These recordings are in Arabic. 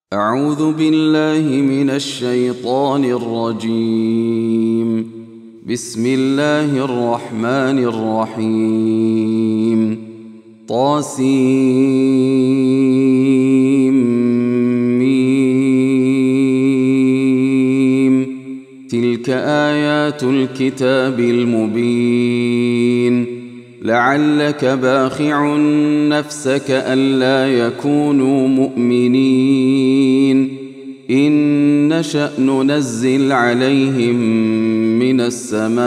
أعوذ بالله من الشيطان الرجيم. بسم الله الرحمن الرحيم. طاسيم. تلك آيات الكتاب المبين. لعلك باخع نفسك ألا يكونوا مؤمنين إن نشأ ننزل عليهم من السماء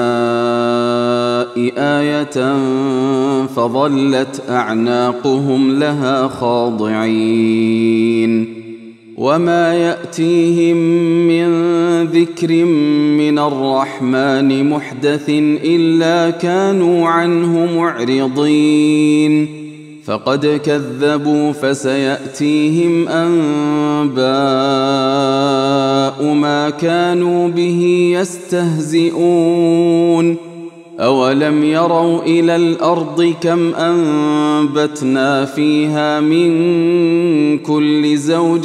آية فظلت أعناقهم لها خاضعين وما يأتيهم من ذكر من الرحمن محدث إلا كانوا عنه معرضين فقد كذبوا فسيأتيهم أنباء ما كانوا به يستهزئون أولم يروا إلى الأرض كم أنبتنا فيها من كل زوج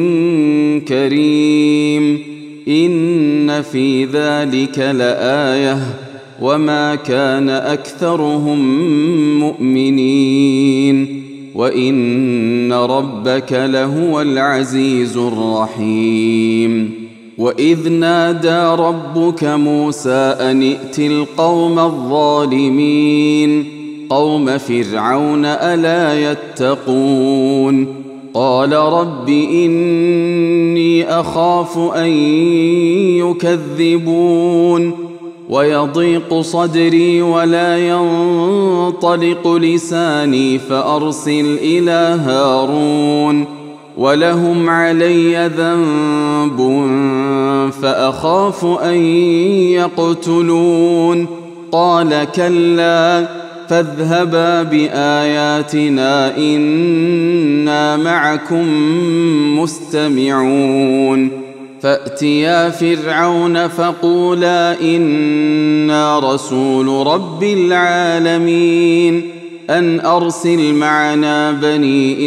كريم إن في ذلك لآية وما كان أكثرهم مؤمنين وإن ربك لهو العزيز الرحيم. وإذ نادى ربك موسى أن ائت القوم الظالمين قوم فرعون ألا يتقون قال رب إني أخاف أن يكذبون ويضيق صدري ولا ينطلق لساني فأرسل إلى هارون ولهم علي ذنب فأخاف أن يقتلون قال كلا فاذهبا بآياتنا إنا معكم مستمعون فأتيا فرعون فقولا إنا رسول رب العالمين أن أرسل معنا بني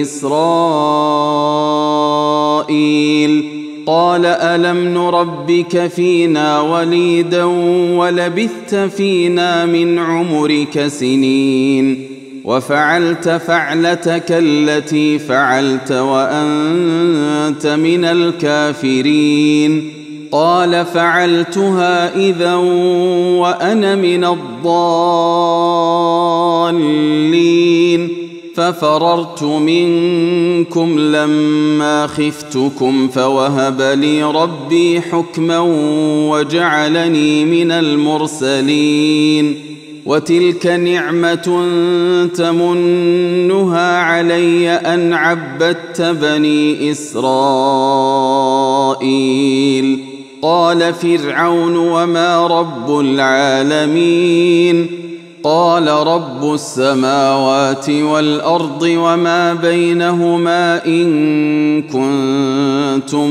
إسرائيل قال ألم نربك فينا وليدا ولبثت فينا من عمرك سنين وفعلت فعلتك التي فعلت وأنت من الكافرين قال فعلتها إذا وأنا من الضالين ففررت منكم لما خفتكم فوهب لي ربي حكما وجعلني من المرسلين وتلك نعمة تمنها علي أن عبدت بني إسرائيل قال فرعون وما رب العالمين قال رب السماوات والأرض وما بينهما إن كنتم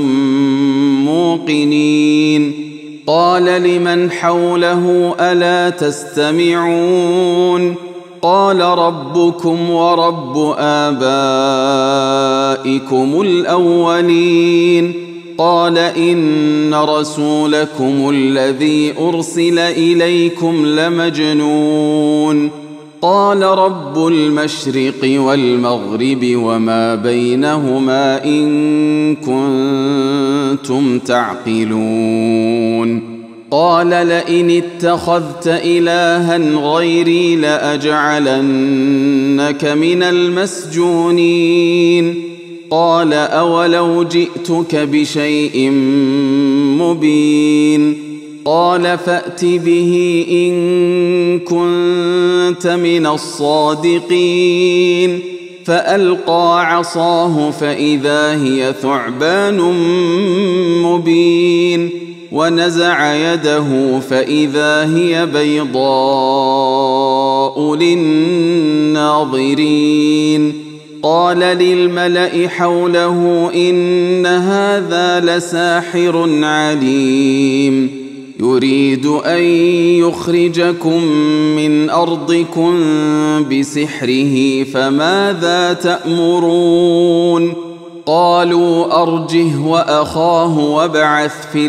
موقنين قال لمن حوله ألا تستمعون قال ربكم ورب آبائكم الأولين قال إن رسولكم الذي أرسل إليكم لمجنون قال رب المشرق والمغرب وما بينهما إن كنتم تعقلون قال لئن اتخذت إلها غيري لأجعلنك من المسجونين قال أولو جئتك بشيء مبين قال فأت به إن كنت من الصادقين فألقى عصاه فإذا هي ثعبان مبين ونزع يده فإذا هي بيضاء للناظرين قال للملأ حوله إن هذا لساحر عليم يريد أن يخرجكم من أرضكم بسحره فماذا تأمرون قالوا أرجه وأخاه وابعث في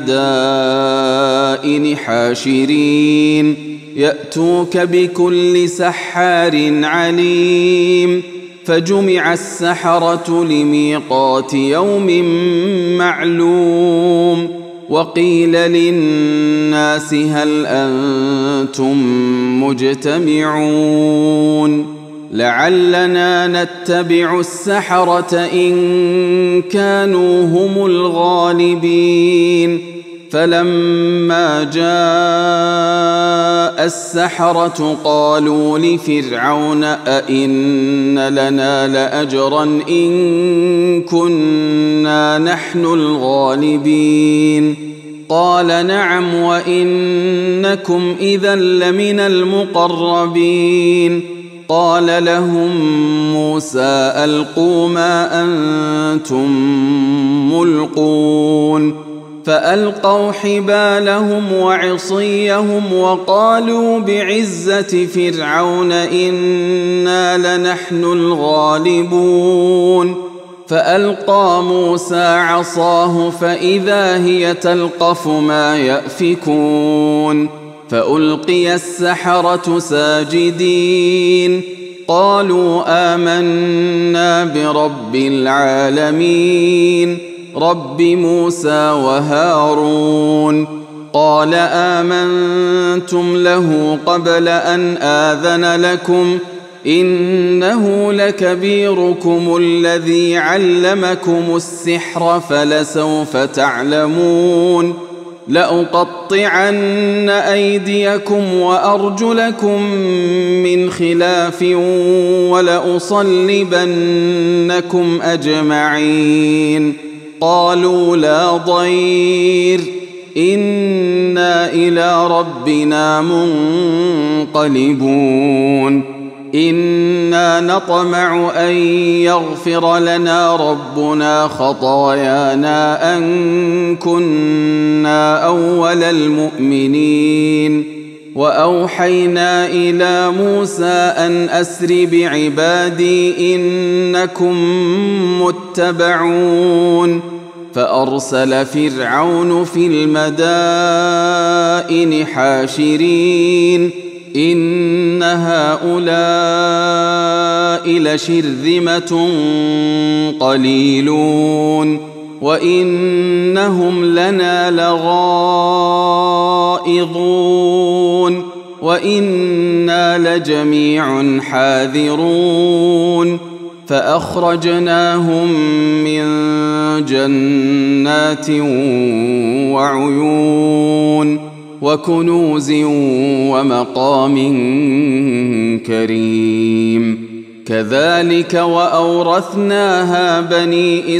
المدائن حاشرين يأتوك بكل سحار عليم فجمع السحرة لميقات يوم معلوم وقيل للناس هل أنتم مجتمعون لعلنا نتبع السحرة إن كانوا هم الغالبين فلما جاء السحرة قالوا لفرعون أئن لنا لأجرا إن كنا نحن الغالبين قال نعم وإنكم إذا لمن المقربين قال لهم موسى ألقوا ما أنتم ملقون فألقوا حبالهم وعصيهم وقالوا بعزة فرعون إنا لنحن الغالبون فألقى موسى عصاه فإذا هي تلقف ما يأفكون فألقي السحرة ساجدين قالوا آمنا برب العالمين رب موسى وهارون قال آمنتم له قبل أن آذن لكم إنه لكبيركم الذي علمكم السحر فلسوف تعلمون لأقطعن أيديكم وأرجلكم من خلاف ولأصلبنكم أجمعين قالوا لا ضير إنا إلى ربنا منقلبون إنا نطمع أن يغفر لنا ربنا خطايانا أن كنا أول المؤمنين وأوحينا إلى موسى أن أسر بعبادي إنكم متبعون فأرسل فرعون في المدائن حاشرين إن هؤلاء لشرذمة قليلون وإنهم لنا لغائظون وإنا لجميع حاذرون فأخرجناهم من جنات وعيون وكنوز ومقام كريم كذلك وأورثناها بني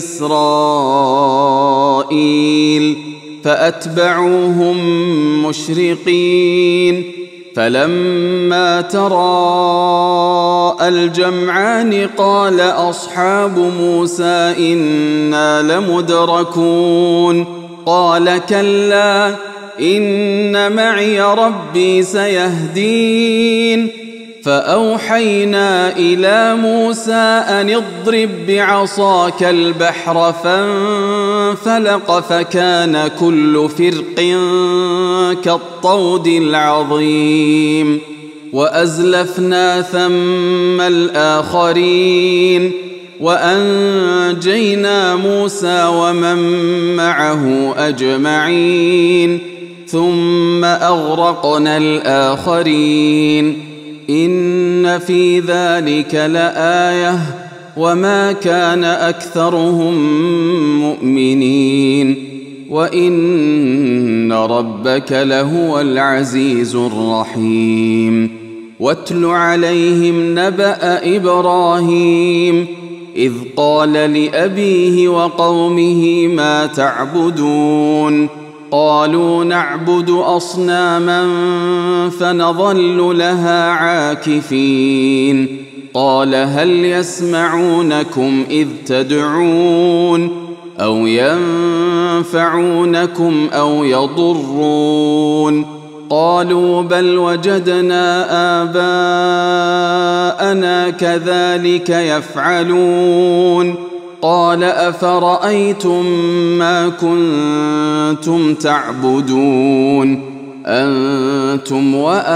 إسرائيل فأتبعوهم مشرقين فلما تراءى الجمعان قال أصحاب موسى إنا لمدركون قال كلا إن معي ربي سيهدين فأوحينا إلى موسى أن اضرب بعصاك البحر فانفلق فكان كل فرق كالطود العظيم وأزلفنا ثم الآخرين وأنجينا موسى ومن معه أجمعين ثم أغرقنا الآخرين إن في ذلك لآية وما كان أكثرهم مؤمنين وإن ربك لهو العزيز الرحيم واتل عليهم نبأ إبراهيم إذ قال لأبيه وقومه ما تعبدون قالوا نعبد أصناما فنظل لها عاكفين قال هل يسمعونكم إذ تدعون أو ينفعونكم أو يضرون قالوا بل وجدنا آباءنا كذلك يفعلون قال أفرأيتم ما كنتم تعبدون أنتم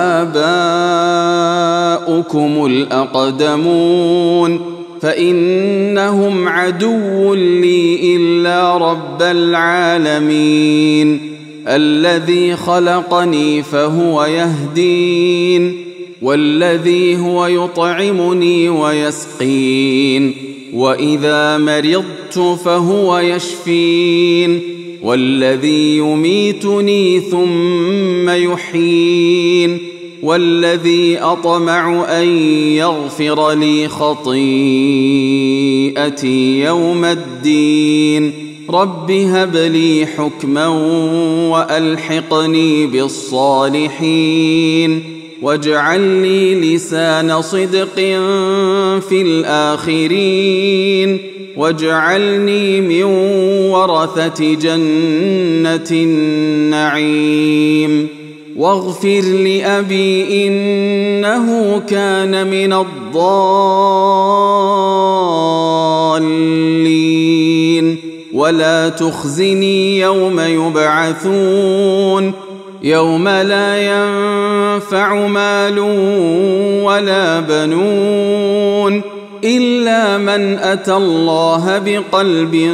وآباؤكم الأقدمون فإنهم عدو لي إلا رب العالمين الذي خلقني فهو يهدين والذي هو يطعمني ويسقين وإذا مرضت فهو يشفين والذي يميتني ثم يحيين والذي أطمع أن يغفر لي خطيئتي يوم الدين رب هب لي حكما وألحقني بالصالحين واجعل لي لسان صدق في الآخرين واجعلني من ورثة جنة النعيم واغفر لأبي إنه كان من الضالين ولا تخزني يوم يبعثون يوم لا ينفع مال ولا بنون إلا من أتى الله بقلب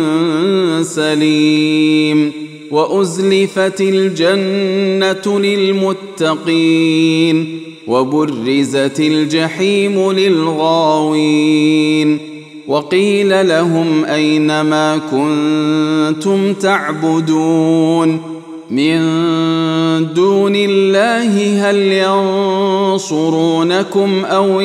سليم وأزلفت الجنة للمتقين وبرزت الجحيم للغاوين وقيل لهم أين ما كنتم تعبدون من دون الله هل ينصرونكم أو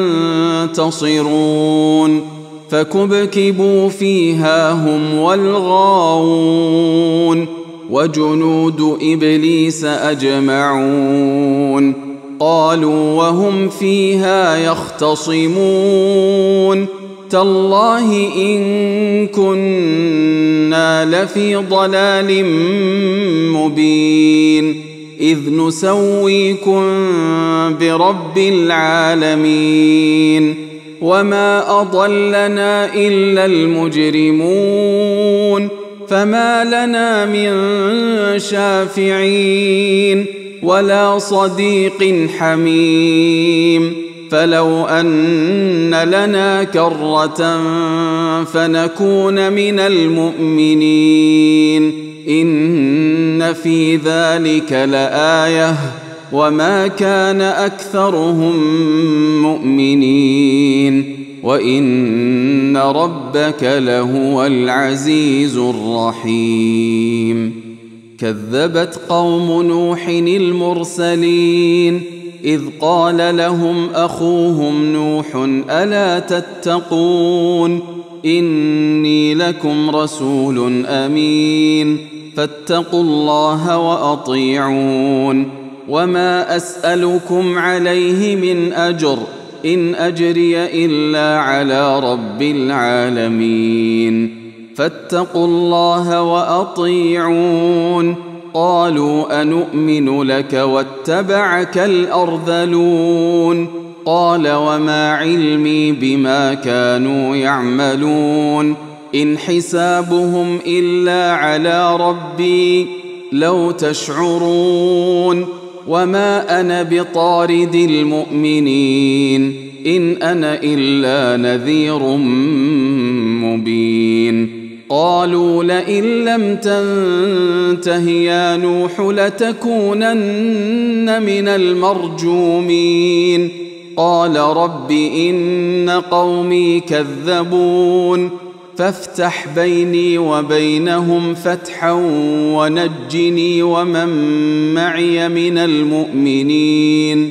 ينتصرون فكبكبوا فيها هم والغاوون وجنود إبليس أجمعون قالوا وهم فيها يختصمون تالله إن كنا لفي ضلال مبين إذ نسويكم برب العالمين وما أضلنا إلا المجرمون فما لنا من شافعين ولا صديق حميم فلو أن لنا كرة فنكون من المؤمنين إن في ذلك لآية وما كان أكثرهم مؤمنين وإن ربك لهو العزيز الرحيم كذبت قوم نوح المرسلين إذ قال لهم أخوهم نوح ألا تتقون إني لكم رسول أمين فاتقوا الله وأطيعون وما أسألكم عليه من أجر إن أجري إلا على رب العالمين فاتقوا الله وأطيعون قالوا أنؤمن لك واتبعك الأرذلون قال وما علمي بما كانوا يعملون إن حسابهم إلا على ربي لو تشعرون وما أنا بطارد المؤمنين إن أنا إلا نذير مبين قالوا لئن لم تنته يا نوح لتكونن من المرجومين قال رب إن قومي كذبون فافتح بيني وبينهم فتحا ونجني ومن معي من المؤمنين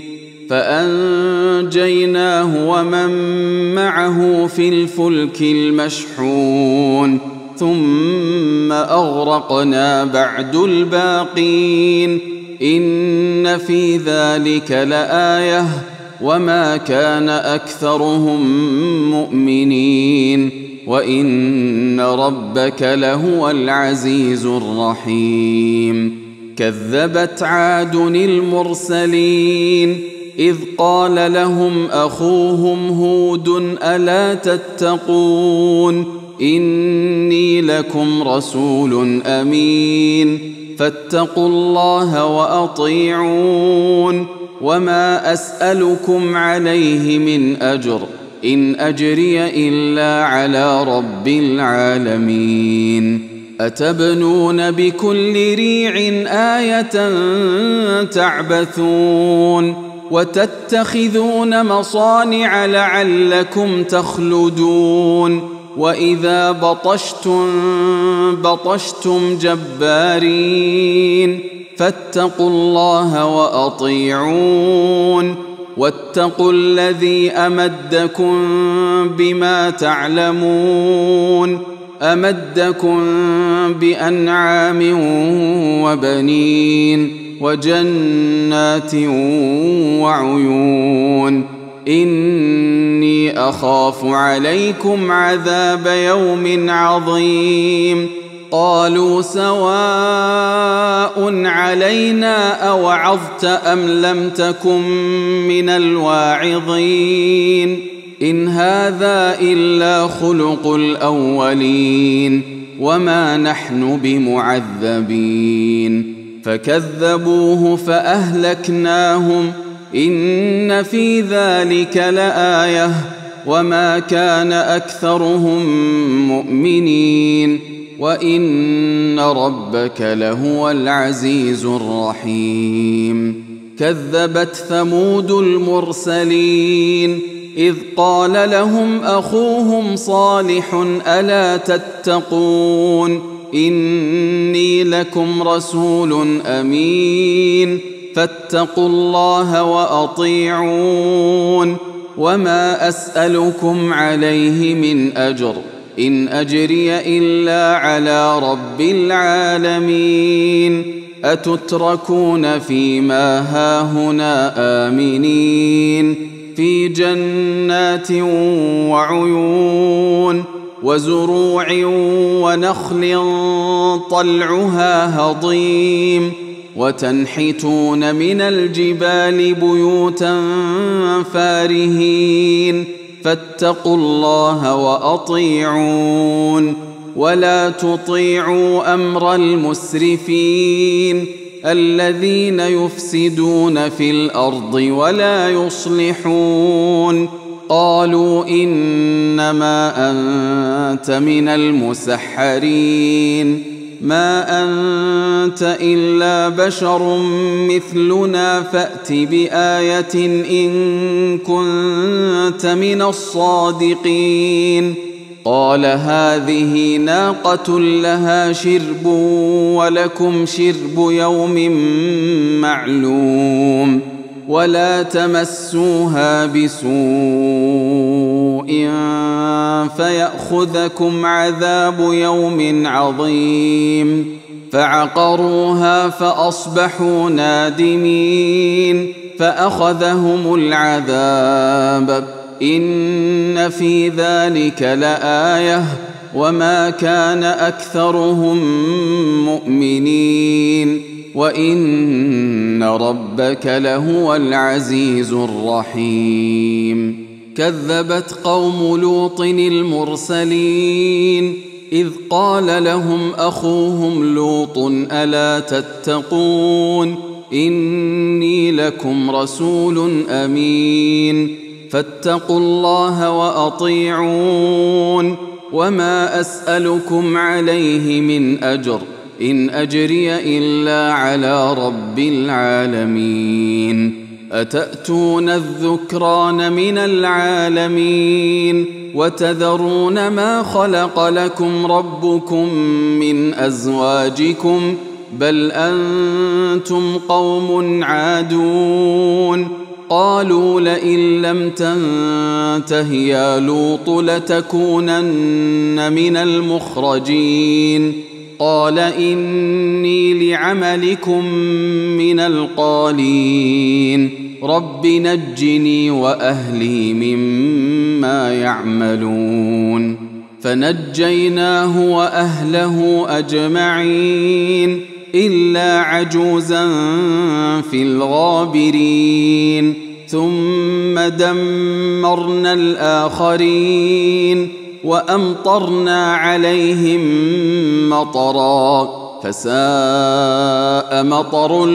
فأنجيناه ومن معه في الفلك المشحون ثم أغرقنا بعد الباقين إن في ذلك لآية وما كان أكثرهم مؤمنين وإن ربك لهو العزيز الرحيم كذبت عاد المرسلين إذ قال لهم أخوهم هود ألا تتقون إني لكم رسول أمين فاتقوا الله وأطيعون وما أسألكم عليه من أجر إن أجري إلا على رب العالمين أتبنون بكل ريع آية تعبثون وتتخذون مصانع لعلكم تخلدون وإذا بطشتم جبارين فاتقوا الله وأطيعون واتقوا الذي أمدكم بما تعلمون أمدكم بأنعام وبنين وجنات وعيون إني أخاف عليكم عذاب يوم عظيم قالوا سواء علينا أوعظت أم لم تكن من الواعظين إن هذا إلا خلق الأولين وما نحن بمعذبين فكذبوه فأهلكناهم إن في ذلك لآية وما كان أكثرهم مؤمنين وإن ربك لهو العزيز الرحيم كذبت ثمود المرسلين إذ قال لهم أخوهم صالح ألا تتقون إني لكم رسول أمين فاتقوا الله وأطيعون وما أسألكم عليه من أجر إن أجري إلا على رب العالمين أتتركون فيما هاهنا آمنين في جنات وعيون وزروع ونخل طلعها هضيم وتنحتون من الجبال بيوتا فارهين فاتقوا الله وأطيعون ولا تطيعوا أمر المسرفين الذين يفسدون في الأرض ولا يصلحون قالوا إنما أنت من المسحرين ما أنت إلا بشر مثلنا فأت بآية إن كنت من الصادقين قال هذه ناقة لها شرب ولكم شرب يوم معلوم ولا تمسوها بسوء فيأخذكم عذاب يوم عظيم فعقروها فأصبحوا نادمين فأخذهم العذاب إن في ذلك لآية وما كان أكثرهم مؤمنين وإن ربك لهو العزيز الرحيم كذبت قوم لوط المرسلين إذ قال لهم أخوهم لوط ألا تتقون إني لكم رسول أمين فاتقوا الله وأطيعون وما أسألكم عليه من أجر إن أجري إلا على رب العالمين أتأتون الذكران من العالمين وتذرون ما خلق لكم ربكم من أزواجكم بل أنتم قوم عادون قالوا لئن لم تنته يا لوط لتكونن من المخرجين قال إني لعملكم من القالين رب نجني وأهلي مما يعملون فنجيناه وأهله أجمعين إلا عجوزا في الغابرين ثم دمرنا الآخرين وأمطرنا عليهم مطرا فساء مطر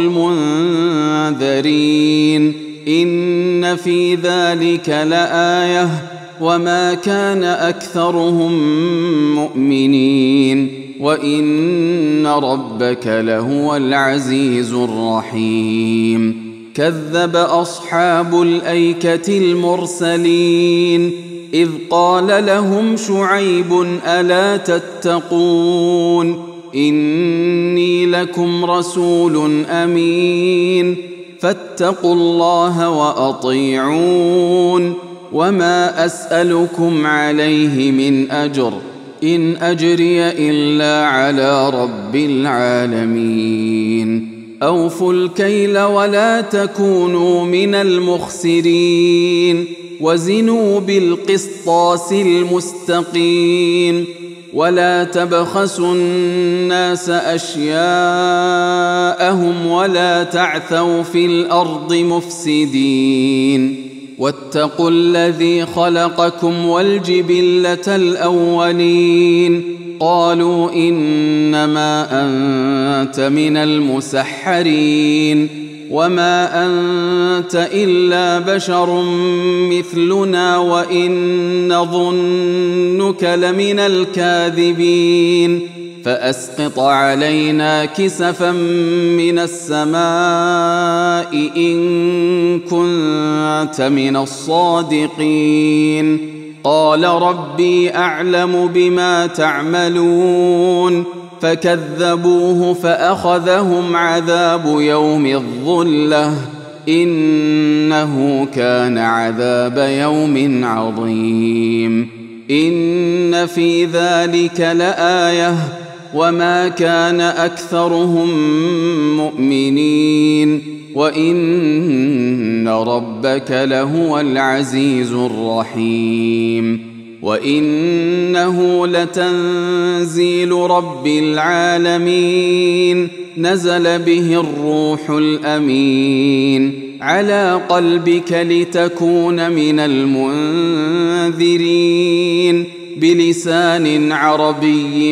المنذرين إن في ذلك لآية وما كان أكثرهم مؤمنين وإن ربك لهو العزيز الرحيم كذب أصحاب الأيكة المرسلين إذ قال لهم شعيب ألا تتقون إني لكم رسول أمين فاتقوا الله وأطيعون وما أسألكم عليه من أجر إن أجري إلا على رب العالمين أوفوا الكيل ولا تكونوا من المخسرين وزنوا بالقسطاس المستقيم ولا تبخسوا الناس أشياءهم ولا تعثوا في الأرض مفسدين واتقوا الذي خلقكم والجبلة الأولين قالوا إنما أنت من المسحرين وما أنت إلا بشر مثلنا وإن نظنك لمن الكاذبين فأسقط علينا كسفا من السماء إن كنت من الصادقين قال ربي أعلم بما تعملون فكذبوه فأخذهم عذاب يوم الظلة إنه كان عذاب يوم عظيم إن في ذلك لآية وما كان أكثرهم مؤمنين وإن ربك لهو العزيز الرحيم وإنه لتنزيل رب العالمين نزل به الروح الأمين على قلبك لتكون من المنذرين بلسان عربي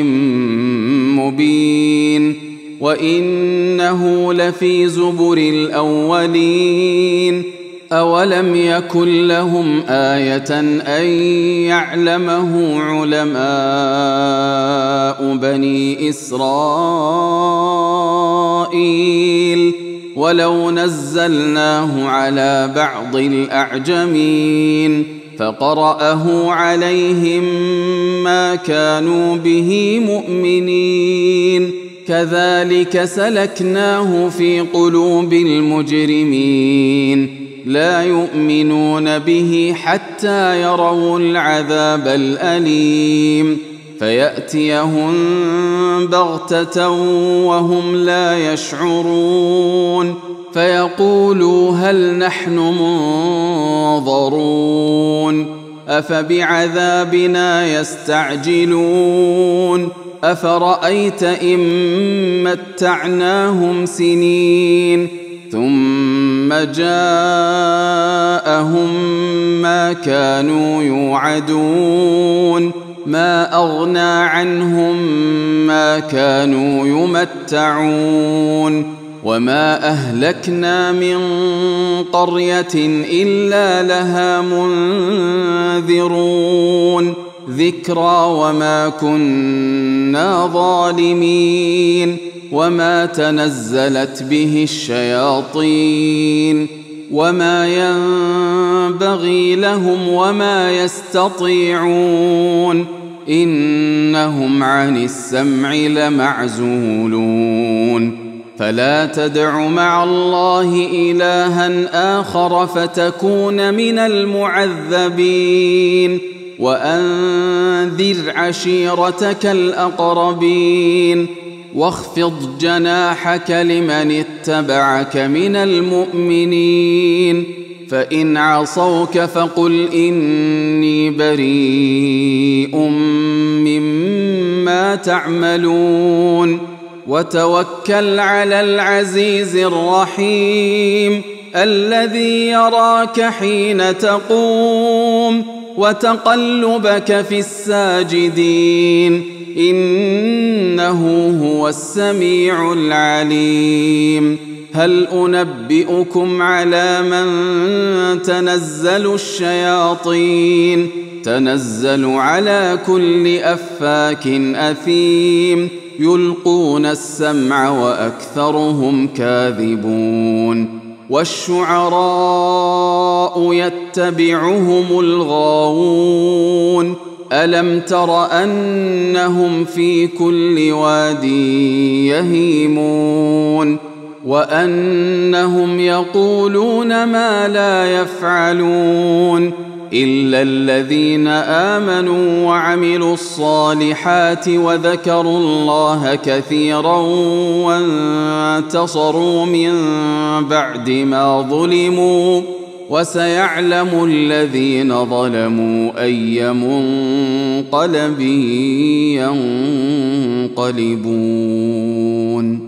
مبين وإنه لفي زبر الأولين أولم يكن لهم آية أن يعلمه علماء بني إسرائيل ولو نزلناه على بعض الأعجمين فقرأه عليهم ما كانوا به مؤمنين كذلك سلكناه في قلوب المجرمين لا يؤمنون به حتى يروا العذاب الأليم فيأتيهم بغتة وهم لا يشعرون فيقولوا هل نحن منظرون أفبعذابنا يستعجلون أفرأيت إن متعناهم سنين ثم جاءهم ما كانوا يوعدون ما أغنى عنهم ما كانوا يمتعون وما أهلكنا من قرية إلا لها منذرون ذكرى وما كنا ظالمين وما تنزلت به الشياطين وما ينبغي لهم وما يستطيعون إنهم عن السمع لمعزولون فلا تدع مع الله إلها آخر فتكون من المعذبين وأنذر عشيرتك الأقربين واخفض جناحك لمن اتبعك من المؤمنين فإن عصوك فقل إني بريء مما تعملون وتوكل على العزيز الرحيم الذي يراك حين تقوم وتقلبك في الساجدين إنه هو السميع العليم هل أنبئكم على من تنزل الشياطين تنزل على كل أفاك أثيم يلقون السمع وأكثرهم كاذبون والشعراء يتبعهم الغاوون ألم تر أنهم في كل واد يهيمون وأنهم يقولون ما لا يفعلون إلا الذين آمنوا وعملوا الصالحات وذكروا الله كثيرا وانتصروا من بعد ما ظلموا وسيعلم الذين ظلموا أي منقلب ينقلبون